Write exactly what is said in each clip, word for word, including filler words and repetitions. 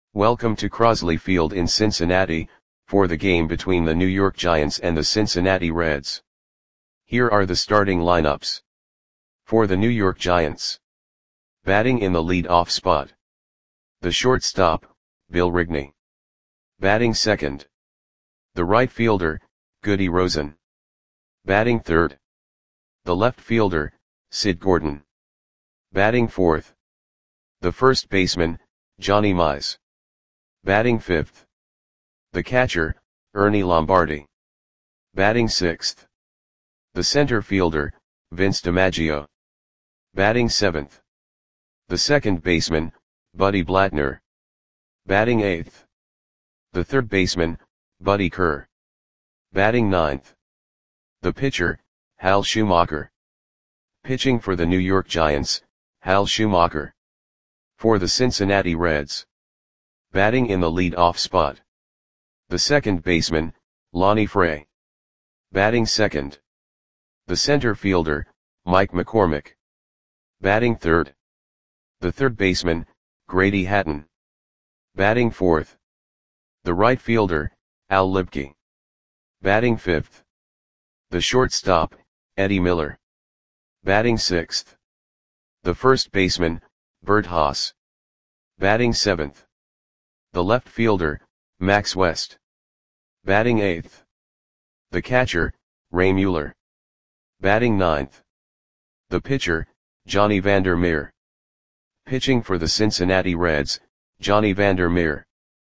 Welcome to Crosley Field in Cincinnati, for the game between the New York Giants and the Cincinnati Reds. Here are the starting lineups. For the New York Giants. Batting in the lead-off spot. The shortstop, Bill Rigney. Batting second. The right fielder, Goody Rosen. Batting third. The left fielder, Sid Gordon. Batting fourth. The first baseman, Johnny Mize. Batting fifth. The catcher, Ernie Lombardi. Batting sixth. The center fielder, Vince DiMaggio. Batting seventh. The second baseman, Buddy Blattner. Batting eighth. The third baseman, Buddy Kerr. Batting ninth. The pitcher, Hal Schumacher. Pitching for the New York Giants, Hal Schumacher. For the Cincinnati Reds. Batting in the lead-off spot. The second baseman, Lonnie Fray. Batting second. The center fielder, Mike McCormick. Batting third. The third baseman, Grady Hatton. Batting fourth. The right fielder, Al Libke. Batting fifth. The shortstop, Eddie Miller. Batting sixth. The first baseman, Bert Haas. Batting seventh. The left fielder, Max West. Batting eighth. The catcher, Ray Mueller. Batting ninth. The pitcher, Johnny Vander Meer. Pitching for the Cincinnati Reds, Johnny Vander Meer.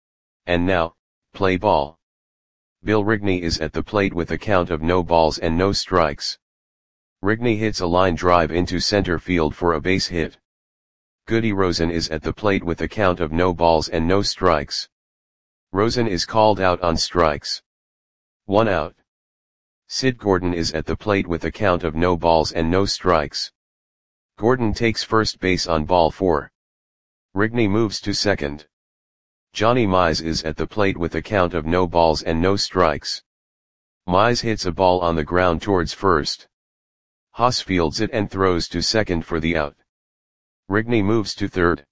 And now, play ball. Bill Rigney is at the plate with a count of no balls and no strikes. Rigney hits a line drive into center field for a base hit. Goody Rosen is at the plate with a count of no balls and no strikes. Rosen is called out on strikes. One out. Sid Gordon is at the plate with a count of no balls and no strikes. Gordon takes first base on ball four. Rigney moves to second. Johnny Mize is at the plate with a count of no balls and no strikes. Mize hits a ball on the ground towards first. Haas fields it and throws to second for the out. Rigney moves to third.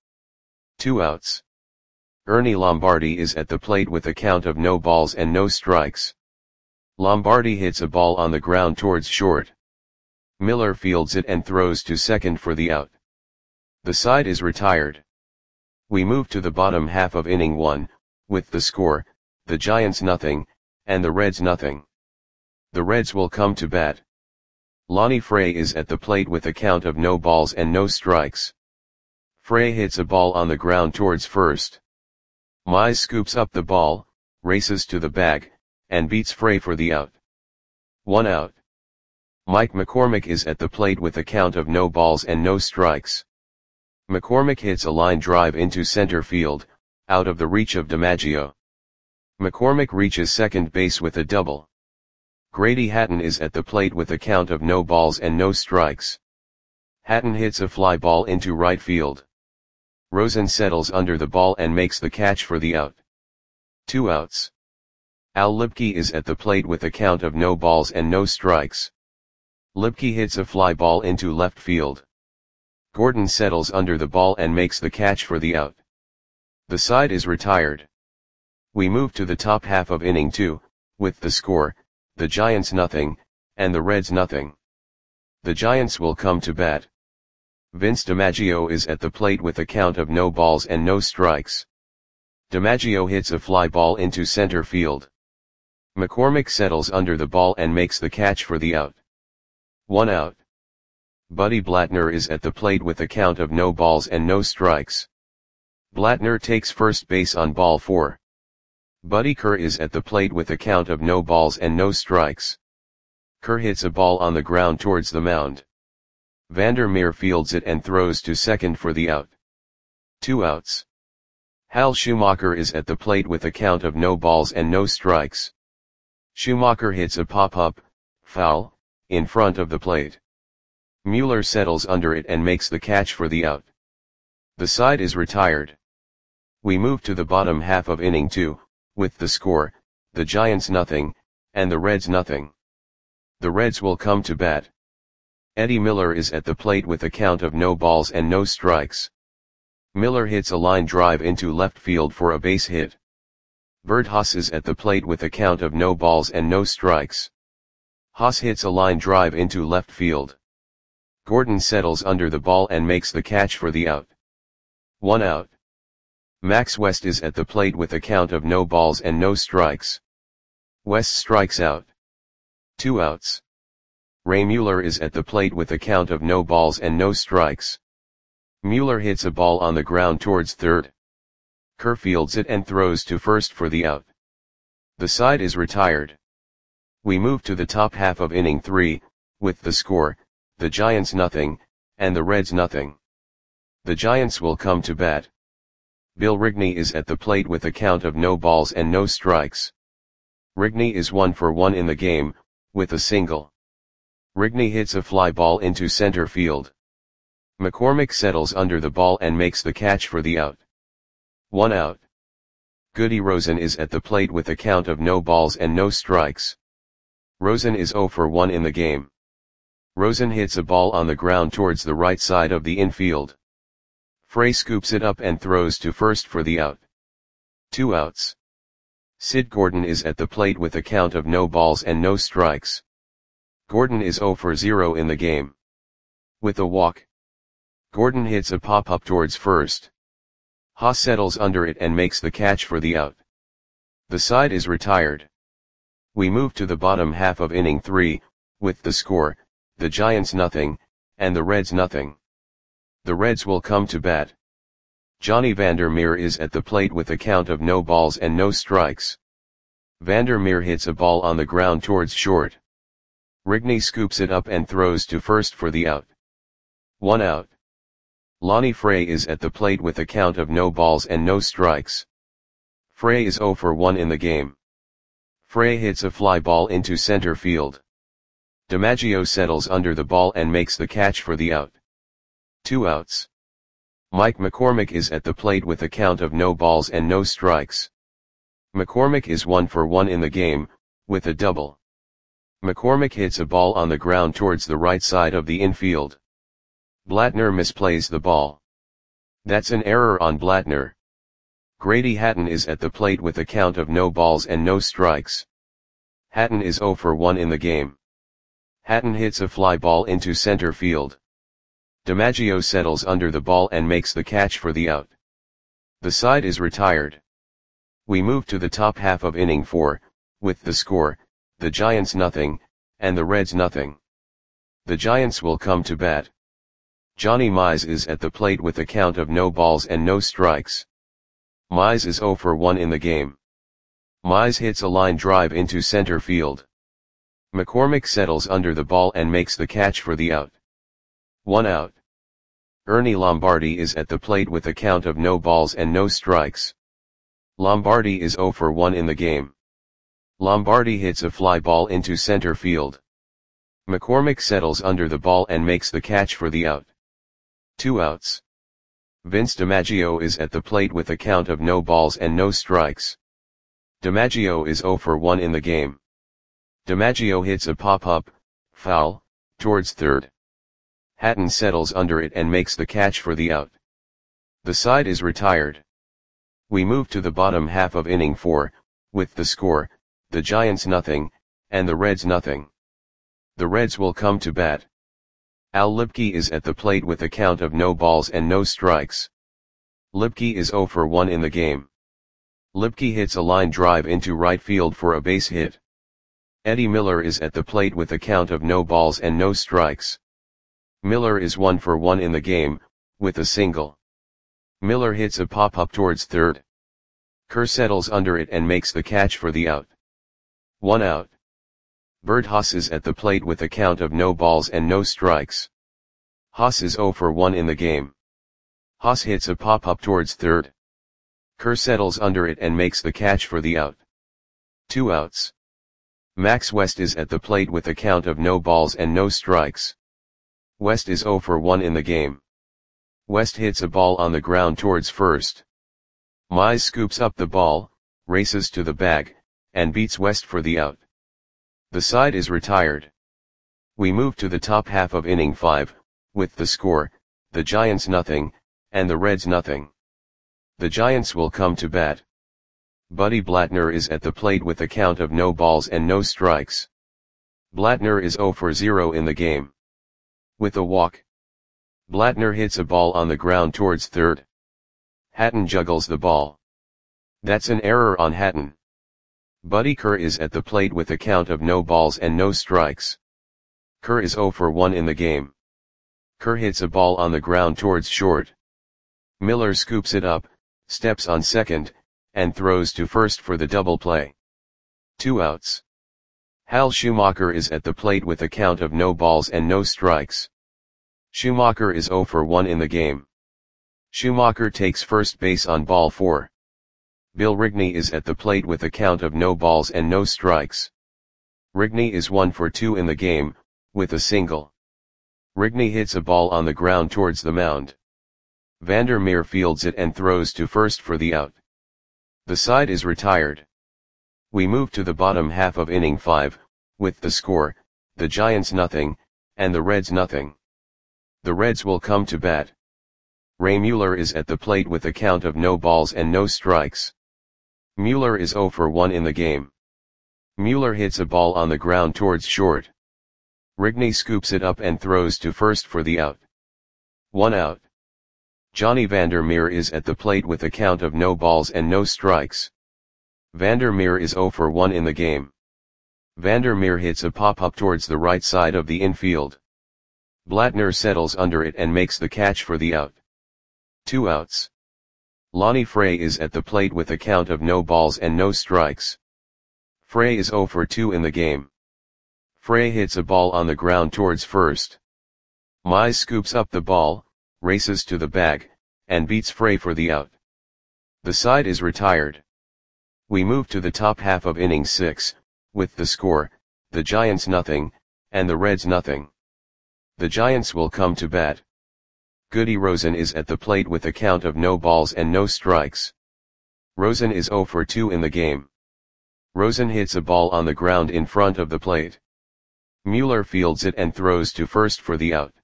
Two outs. Ernie Lombardi is at the plate with a count of no balls and no strikes. Lombardi hits a ball on the ground towards short. Miller fields it and throws to second for the out. The side is retired. We move to the bottom half of inning one, with the score, the Giants nothing, and the Reds nothing. The Reds will come to bat. Lonnie Fray is at the plate with a count of no balls and no strikes. Fray hits a ball on the ground towards first. Mize scoops up the ball, races to the bag, and beats Fray for the out. One out. Mike McCormick is at the plate with a count of no balls and no strikes. McCormick hits a line drive into center field, out of the reach of DiMaggio. McCormick reaches second base with a double. Grady Hatton is at the plate with a count of no balls and no strikes. Hatton hits a fly ball into right field. Rosen settles under the ball and makes the catch for the out. Two outs. Al Libke is at the plate with a count of no balls and no strikes. Libke hits a fly ball into left field. Gordon settles under the ball and makes the catch for the out. The side is retired. We move to the top half of inning two, with the score, the Giants nothing, and the Reds nothing. The Giants will come to bat. Vince DiMaggio is at the plate with a count of no balls and no strikes. DiMaggio hits a fly ball into center field. McCormick settles under the ball and makes the catch for the out. One out. Buddy Blattner is at the plate with a count of no balls and no strikes. Blattner takes first base on ball four. Buddy Kerr is at the plate with a count of no balls and no strikes. Kerr hits a ball on the ground towards the mound. Vander Meer fields it and throws to second for the out. Two outs. Hal Schumacher is at the plate with a count of no balls and no strikes. Schumacher hits a pop-up, foul, in front of the plate. Mueller settles under it and makes the catch for the out. The side is retired. We move to the bottom half of inning two, with the score, the Giants nothing, and the Reds nothing. The Reds will come to bat. Eddie Miller is at the plate with a count of no balls and no strikes. Miller hits a line drive into left field for a base hit. Bert Haas is at the plate with a count of no balls and no strikes. Haas hits a line drive into left field. Gordon settles under the ball and makes the catch for the out. One out. Max West is at the plate with a count of no balls and no strikes. West strikes out. Two outs. Ray Mueller is at the plate with a count of no balls and no strikes. Mueller hits a ball on the ground towards third. Kerr fields it and throws to first for the out. The side is retired. We move to the top half of inning three, with the score, the Giants nothing, and the Reds nothing. The Giants will come to bat. Bill Rigney is at the plate with a count of no balls and no strikes. Rigney is one for one in the game, with a single. Rigney hits a fly ball into center field. McCormick settles under the ball and makes the catch for the out. One out. Goody Rosen is at the plate with a count of no balls and no strikes. Rosen is zero for one in the game. Rosen hits a ball on the ground towards the right side of the infield. Frey scoops it up and throws to first for the out. Two outs. Sid Gordon is at the plate with a count of no balls and no strikes. Gordon is zero for zero in the game. With a walk, Gordon hits a pop-up towards first. Haas settles under it and makes the catch for the out. The side is retired. We move to the bottom half of inning three, with the score, the Giants nothing, and the Reds nothing. The Reds will come to bat. Johnny Vandermeer is at the plate with a count of no balls and no strikes. Vandermeer hits a ball on the ground towards short. Rigney scoops it up and throws to first for the out. One out. Lonnie Frey is at the plate with a count of no balls and no strikes. Frey is zero for one in the game. Frey hits a fly ball into center field. DiMaggio settles under the ball and makes the catch for the out. Two outs. Mike McCormick is at the plate with a count of no balls and no strikes. McCormick is one for one in the game, with a double. McCormick hits a ball on the ground towards the right side of the infield. Blattner misplays the ball. That's an error on Blattner. Grady Hatton is at the plate with a count of no balls and no strikes. Hatton is zero for one in the game. Hatton hits a fly ball into center field. DiMaggio settles under the ball and makes the catch for the out. The side is retired. We move to the top half of inning four, with the score, the Giants nothing, and the Reds nothing. The Giants will come to bat. Johnny Mize is at the plate with a count of no balls and no strikes. Mize is zero for one in the game. Mize hits a line drive into center field. McCormick settles under the ball and makes the catch for the out. One out. Ernie Lombardi is at the plate with a count of no balls and no strikes. Lombardi is zero for one in the game. Lombardi hits a fly ball into center field. McCormick settles under the ball and makes the catch for the out. Two outs. Vince DiMaggio is at the plate with a count of no balls and no strikes. DiMaggio is zero for one in the game. DiMaggio hits a pop-up, foul, towards third. Hatton settles under it and makes the catch for the out. The side is retired. We move to the bottom half of inning four, with the score, the Giants nothing, and the Reds nothing. The Reds will come to bat. Al Lipke is at the plate with a count of no balls and no strikes. Lipke is zero for one in the game. Lipke hits a line drive into right field for a base hit. Eddie Miller is at the plate with a count of no balls and no strikes. Miller is one for one in the game, with a single. Miller hits a pop-up towards third. Kerr settles under it and makes the catch for the out. One out. Bert Haas is at the plate with a count of no balls and no strikes. Haas is zero for one in the game. Haas hits a pop-up towards third. Kerr settles under it and makes the catch for the out. Two outs. Max West is at the plate with a count of no balls and no strikes. West is zero for one in the game. West hits a ball on the ground towards first. Mize scoops up the ball, races to the bag, and beats West for the out. The side is retired. We move to the top half of inning five, with the score, the Giants nothing, and the Reds nothing. The Giants will come to bat. Buddy Blattner is at the plate with a count of no balls and no strikes. Blattner is zero for zero in the game. With a walk. Blattner hits a ball on the ground towards third. Hatton juggles the ball. That's an error on Hatton. Buddy Kerr is at the plate with a count of no balls and no strikes. Kerr is zero for one in the game. Kerr hits a ball on the ground towards short. Miller scoops it up, steps on second, and throws to first for the double play. Two outs. Hal Schumacher is at the plate with a count of no balls and no strikes. Schumacher is zero for one in the game. Schumacher takes first base on ball four. Bill Rigney is at the plate with a count of no balls and no strikes. Rigney is one for two in the game, with a single. Rigney hits a ball on the ground towards the mound. Vandermeer fields it and throws to first for the out. The side is retired. We move to the bottom half of inning five, with the score, the Giants nothing, and the Reds nothing. The Reds will come to bat. Ray Mueller is at the plate with a count of no balls and no strikes. Mueller is zero for one in the game. Mueller hits a ball on the ground towards short. Rigney scoops it up and throws to first for the out. One out. Johnny Vandermeer is at the plate with a count of no balls and no strikes. Vandermeer is zero for one in the game. Vandermeer hits a pop-up towards the right side of the infield. Blattner settles under it and makes the catch for the out. Two outs. Lonnie Frey is at the plate with a count of no balls and no strikes. Frey is zero for two in the game. Frey hits a ball on the ground towards first. Mize scoops up the ball, races to the bag, and beats Frey for the out. The side is retired. We move to the top half of inning six, with the score, the Giants nothing, and the Reds nothing. The Giants will come to bat. Goody Rosen is at the plate with a count of no balls and no strikes. Rosen is zero for two in the game. Rosen hits a ball on the ground in front of the plate. Mueller fields it and throws to first for the out.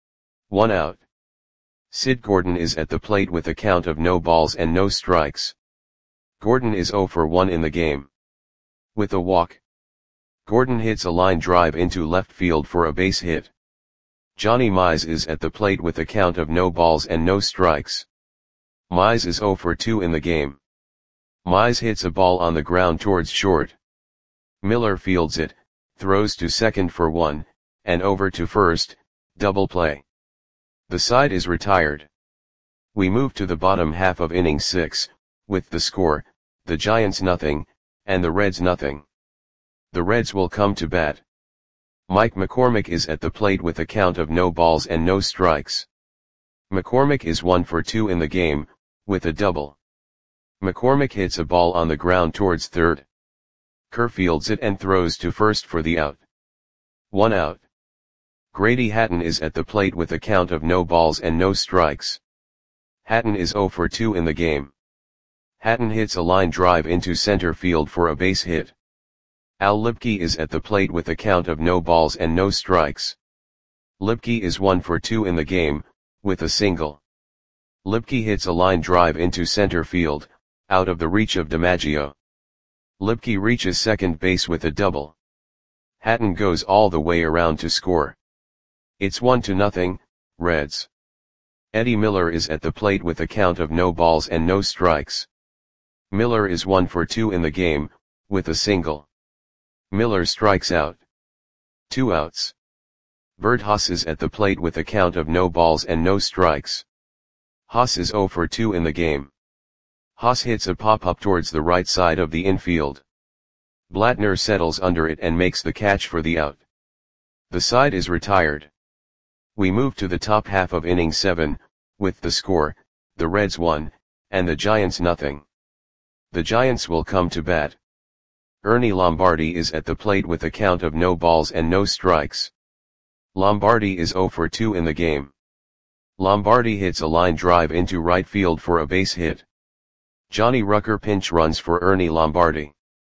One out. Sid Gordon is at the plate with a count of no balls and no strikes. Gordon is zero for one in the game. With a walk. Gordon hits a line drive into left field for a base hit. Johnny Mize is at the plate with a count of no balls and no strikes. Mize is zero for two in the game. Mize hits a ball on the ground towards short. Miller fields it, throws to second for one, and over to first, double play. The side is retired. We move to the bottom half of inning six, with the score, the Giants nothing, and the Reds nothing. The Reds will come to bat. Mike McCormick is at the plate with a count of no balls and no strikes. McCormick is one for two in the game, with a double. McCormick hits a ball on the ground towards third. Kerr fields it and throws to first for the out. One out. Grady Hatton is at the plate with a count of no balls and no strikes. Hatton is zero for two in the game. Hatton hits a line drive into center field for a base hit. Al Lipke is at the plate with a count of no balls and no strikes. Lipke is one for two in the game, with a single. Lipke hits a line drive into center field, out of the reach of DiMaggio. Lipke reaches second base with a double. Hatton goes all the way around to score. It's one to nothing, Reds. Eddie Miller is at the plate with a count of no balls and no strikes. Miller is one for two in the game, with a single. Miller strikes out. Two outs. Bert Haas is at the plate with a count of no balls and no strikes. Haas is zero for two in the game. Haas hits a pop-up towards the right side of the infield. Blattner settles under it and makes the catch for the out. The side is retired. We move to the top half of inning seven, with the score, the Reds one, and the Giants nothing. The Giants will come to bat. Ernie Lombardi is at the plate with a count of no balls and no strikes. Lombardi is zero for two in the game. Lombardi hits a line drive into right field for a base hit. Johnny Rucker pinch runs for Ernie Lombardi.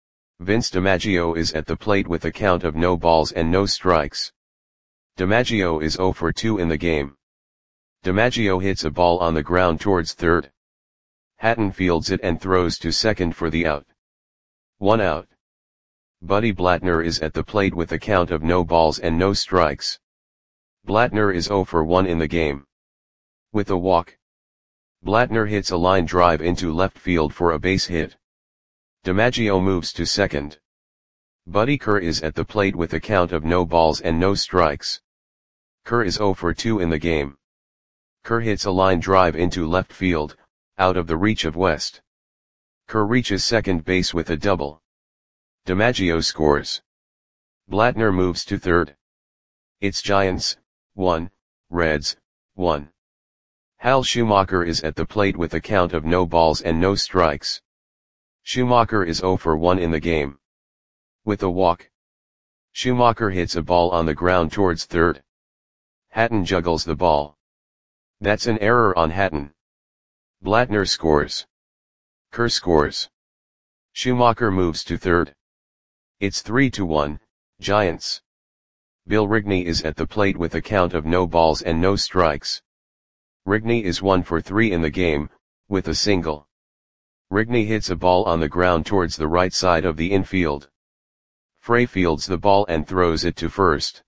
Vince DiMaggio is at the plate with a count of no balls and no strikes. DiMaggio is zero for two in the game. DiMaggio hits a ball on the ground towards third. Hatton fields it and throws to second for the out. One out. Buddy Blattner is at the plate with a count of no balls and no strikes. Blattner is zero for one in the game. With a walk, Blattner hits a line drive into left field for a base hit. DiMaggio moves to second. Buddy Kerr is at the plate with a count of no balls and no strikes. Kerr is zero for two in the game. Kerr hits a line drive into left field, out of the reach of West. Kerr reaches second base with a double. DiMaggio scores. Blattner moves to third. It's Giants, one, Reds, one. Hal Schumacher is at the plate with a count of no balls and no strikes. Schumacher is zero for one in the game. With a walk, Schumacher hits a ball on the ground towards third. Hatton juggles the ball. That's an error on Hatton. Blattner scores. Kerr scores. Schumacher moves to third. It's three to one, Giants. Bill Rigney is at the plate with a count of no balls and no strikes. Rigney is one for three in the game, with a single. Rigney hits a ball on the ground towards the right side of the infield. Frey fields the ball and throws it to first.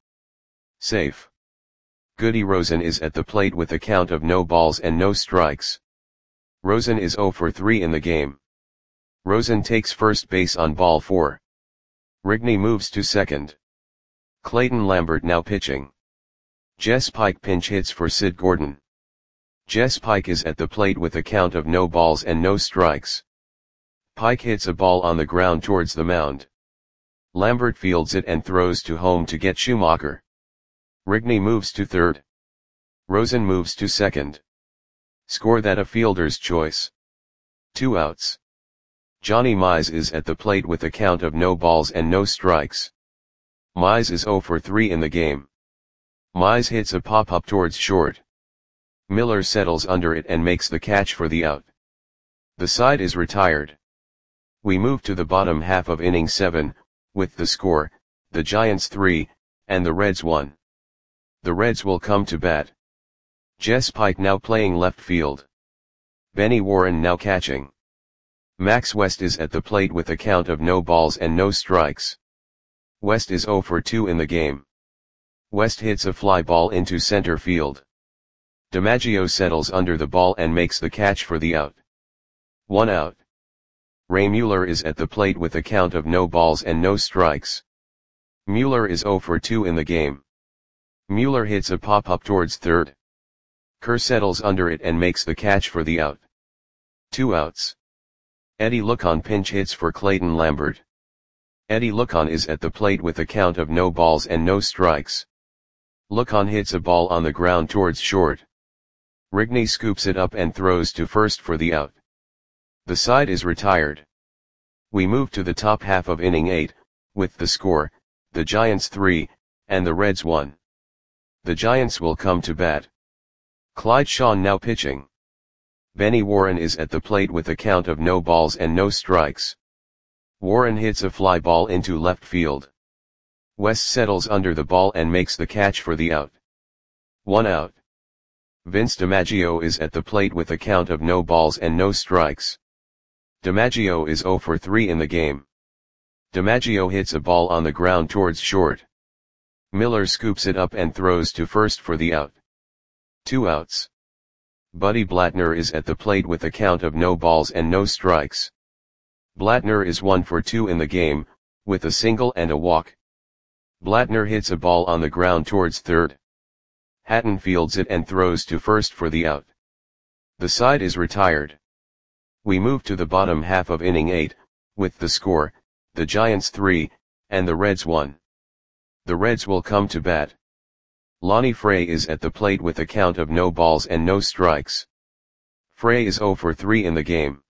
Safe. Goody Rosen is at the plate with a count of no balls and no strikes. Rosen is zero for three in the game. Rosen takes first base on ball four. Rigney moves to second. Clayton Lambert now pitching. Jess Pike pinch hits for Sid Gordon. Jess Pike is at the plate with a count of no balls and no strikes. Pike hits a ball on the ground towards the mound. Lambert fields it and throws to home to get Schumacher. Rigney moves to third. Rosen moves to second. Score that a fielder's choice. Two outs. Johnny Mize is at the plate with a count of no balls and no strikes. Mize is zero for three in the game. Mize hits a pop-up towards short. Miller settles under it and makes the catch for the out. The side is retired. We move to the bottom half of inning seven, with the score, the Giants three, and the Reds one. The Reds will come to bat. Jess Pike now playing left field. Benny Warren now catching. Max West is at the plate with a count of no balls and no strikes. West is zero for two in the game. West hits a fly ball into center field. DiMaggio settles under the ball and makes the catch for the out. One out. Ray Mueller is at the plate with a count of no balls and no strikes. Mueller is zero for two in the game. Mueller hits a pop-up towards third. Kerr settles under it and makes the catch for the out. Two outs. Eddie Lucon pinch hits for Clayton Lambert. Eddie Lucon is at the plate with a count of no balls and no strikes. Lucon hits a ball on the ground towards short. Rigney scoops it up and throws to first for the out. The side is retired. We move to the top half of inning eight, with the score, the Giants three, and the Reds one. The Giants will come to bat. Clyde Shawn now pitching. Benny Warren is at the plate with a count of no balls and no strikes. Warren hits a fly ball into left field. West settles under the ball and makes the catch for the out. One out. Vince DiMaggio is at the plate with a count of no balls and no strikes. DiMaggio is zero for three in the game. DiMaggio hits a ball on the ground towards short. Miller scoops it up and throws to first for the out. Two outs. Buddy Blattner is at the plate with a count of no balls and no strikes. Blattner is one for two in the game, with a single and a walk. Blattner hits a ball on the ground towards third. Hatton fields it and throws to first for the out. The side is retired. We move to the bottom half of inning eight, with the score, the Giants three, and the Reds one. The Reds will come to bat. Lonnie Frey is at the plate with a count of no balls and no strikes. Frey is zero for three in the game.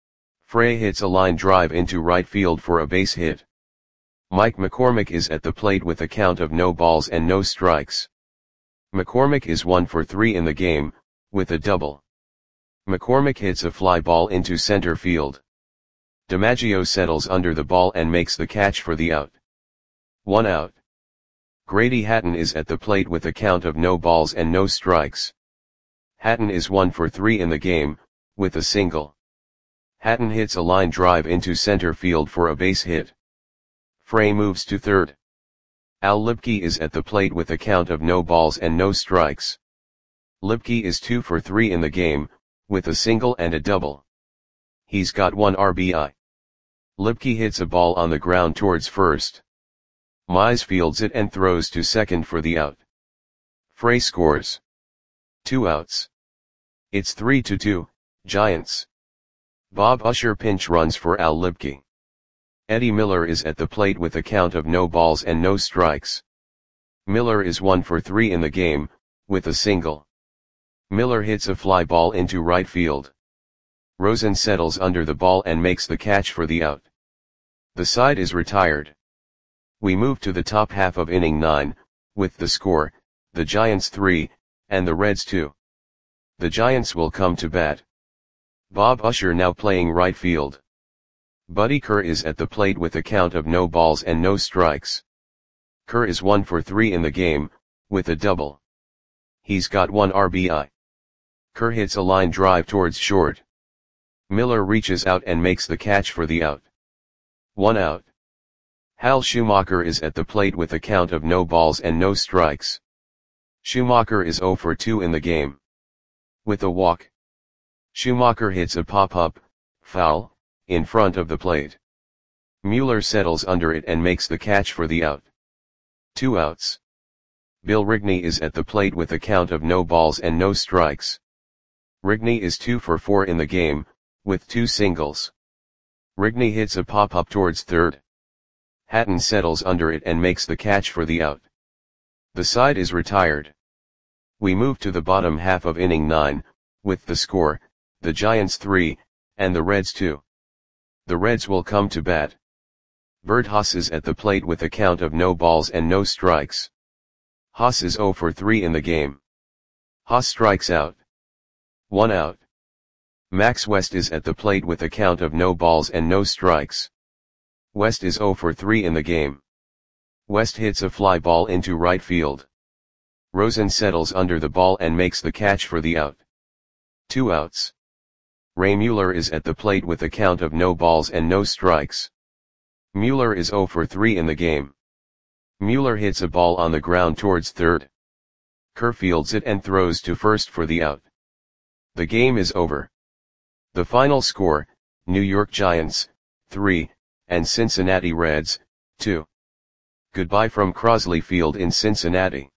Frey hits a line drive into right field for a base hit. Mike McCormick is at the plate with a count of no balls and no strikes. McCormick is one for three in the game, with a double. McCormick hits a fly ball into center field. DiMaggio settles under the ball and makes the catch for the out. One out. Grady Hatton is at the plate with a count of no balls and no strikes. Hatton is one for three in the game, with a single. Hatton hits a line drive into center field for a base hit. Frey moves to third. Al Lipke is at the plate with a count of no balls and no strikes. Lipke is two for three in the game, with a single and a double. He's got one R B I. Lipke hits a ball on the ground towards first. Mize fields it and throws to second for the out. Frey scores. Two outs. It's three to two, Giants. Bob Usher pinch runs for Al Lipke. Eddie Miller is at the plate with a count of no balls and no strikes. Miller is one for three in the game, with a single. Miller hits a fly ball into right field. Rosen settles under the ball and makes the catch for the out. The side is retired. We move to the top half of inning nine, with the score, the Giants three, and the Reds two. The Giants will come to bat. Bob Usher now playing right field. Buddy Kerr is at the plate with a count of no balls and no strikes. Kerr is one for three in the game, with a double. He's got one R B I. Kerr hits a line drive towards short. Miller reaches out and makes the catch for the out. One out. Hal Schumacher is at the plate with a count of no balls and no strikes. Schumacher is zero for two in the game. With a walk. Schumacher hits a pop-up, foul, in front of the plate. Mueller settles under it and makes the catch for the out. Two outs. Bill Rigney is at the plate with a count of no balls and no strikes. Rigney is two for four in the game, with two singles. Rigney hits a pop-up towards third. Hatton settles under it and makes the catch for the out. The side is retired. We move to the bottom half of inning nine, with the score, the Giants three, and the Reds two. The Reds will come to bat. Bert Haas is at the plate with a count of no balls and no strikes. Haas is zero for three in the game. Haas strikes out. One out. Max West is at the plate with a count of no balls and no strikes. West is zero for three in the game. West hits a fly ball into right field. Rosen settles under the ball and makes the catch for the out. Two outs. Ray Mueller is at the plate with a count of no balls and no strikes. Mueller is zero for three in the game. Mueller hits a ball on the ground towards third. Kerr fields it and throws to first for the out. The game is over. The final score, New York Giants, three, and Cincinnati Reds, two. Goodbye from Crosley Field in Cincinnati.